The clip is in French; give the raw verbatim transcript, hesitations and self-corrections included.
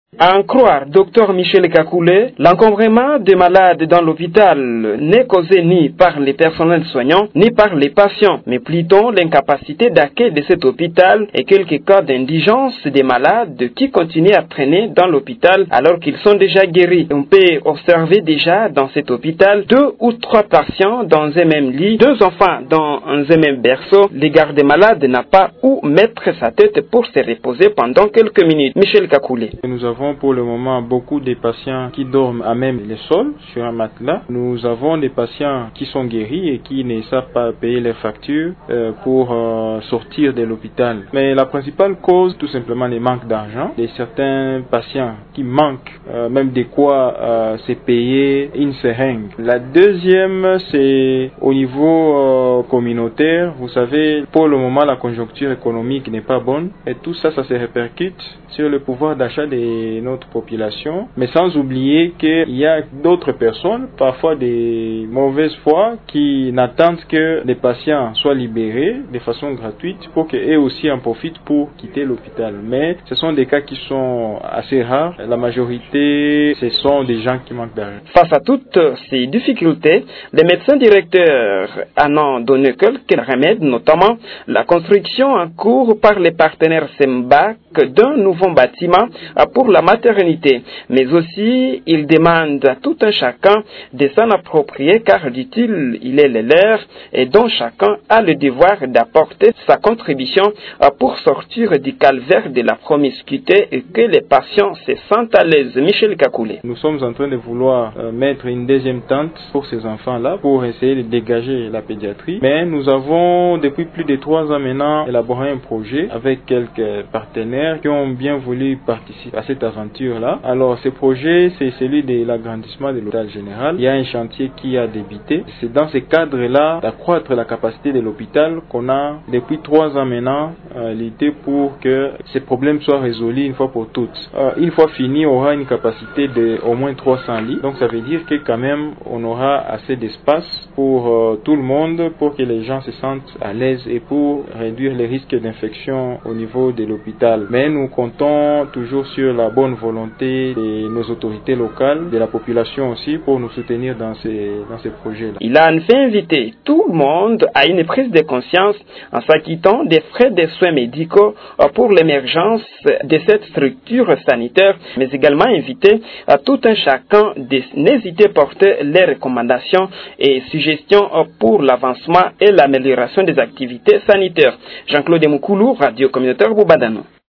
À en croire Docteur Michel Kakoulé, l'encombrement des malades dans l'hôpital n'est causé ni par les personnels soignants, ni par les patients, mais plutôt l'incapacité d'accueil de cet hôpital et quelques cas d'indigence des malades qui continuent à traîner dans l'hôpital alors qu'ils sont déjà guéris. On peut observer déjà dans cet hôpital deux ou trois patients dans un même lit, deux enfants dans un même berceau. Le garde-malade n'a pas où mettre sa tête pour se reposer pendant quelques minutes. Michel Kakoulé. Nous avons pour le moment beaucoup de patients qui dorment à même le sol sur un matelas. Nous avons des patients qui sont guéris et qui ne savent pas payer les factures euh, pour euh, sortir de l'hôpital. Mais la principale cause, tout simplement, le manque d'argent. Et certains patients qui manquent euh, même de quoi euh, se payer une seringue. La deuxième, c'est au niveau euh, communautaire. Vous savez, pour le moment, la conjoncture économique n'est pas bonne et tout ça, ça se répercute sur le pouvoir d'achat de notre population, mais sans oublier qu'il y a d'autres personnes, parfois des mauvaises foi, qui n'attendent que les patients soient libérés de façon gratuite pour qu'eux aussi en profitent pour quitter l'hôpital. Mais ce sont des cas qui sont assez rares. La majorité, ce sont des gens qui manquent d'argent. Face à toutes ces difficultés, les médecins directeurs en ont donné quelques remèdes, notamment la construction en cours par les partenaires SEMBAC d'un nouveau bâtiment pour la maternité, mais aussi il demande à tout un chacun de s'en approprier car, dit-il, il est le leur et dont chacun a le devoir d'apporter sa contribution pour sortir du calvaire de la promiscuité et que les patients se sentent à l'aise. Michel Kakoulé. Nous sommes en train de vouloir euh, mettre une deuxième tente pour ces enfants-là pour essayer de dégager la pédiatrie, mais nous avons depuis plus de trois ans maintenant élaboré un projet avec quelques partenaires qui ont bien voulu participer à cette aventure-là. Alors ce projet, c'est celui de l'agrandissement de l'hôpital général. Il y a un chantier qui a débuté. C'est dans ce cadre-là d'accroître la capacité de l'hôpital qu'on a depuis trois ans maintenant euh, l'idée pour que ces problèmes soient résolus une fois pour toutes. Euh, une fois fini, on aura une capacité de au moins trois cents lits. Donc ça veut dire que quand même on aura assez d'espace pour euh, tout le monde, pour que les gens se sentent à l'aise et pour réduire les risques d'infection au niveau de l'hôpital. Mais nous comptons toujours sur la bonne volonté de nos autorités locales, de la population aussi, pour nous soutenir dans ces, dans ces projets-là. Il a en fait invité tout le monde à une prise de conscience en s'acquittant des frais de soins médicaux pour l'émergence de cette structure sanitaire, mais également invité à tout un chacun de n'hésiter à porter les recommandations et suggestions pour l'avancement et l'amélioration des activités sanitaires. Jean-Claude Moukoulou, Radio Communautaire Boubadano.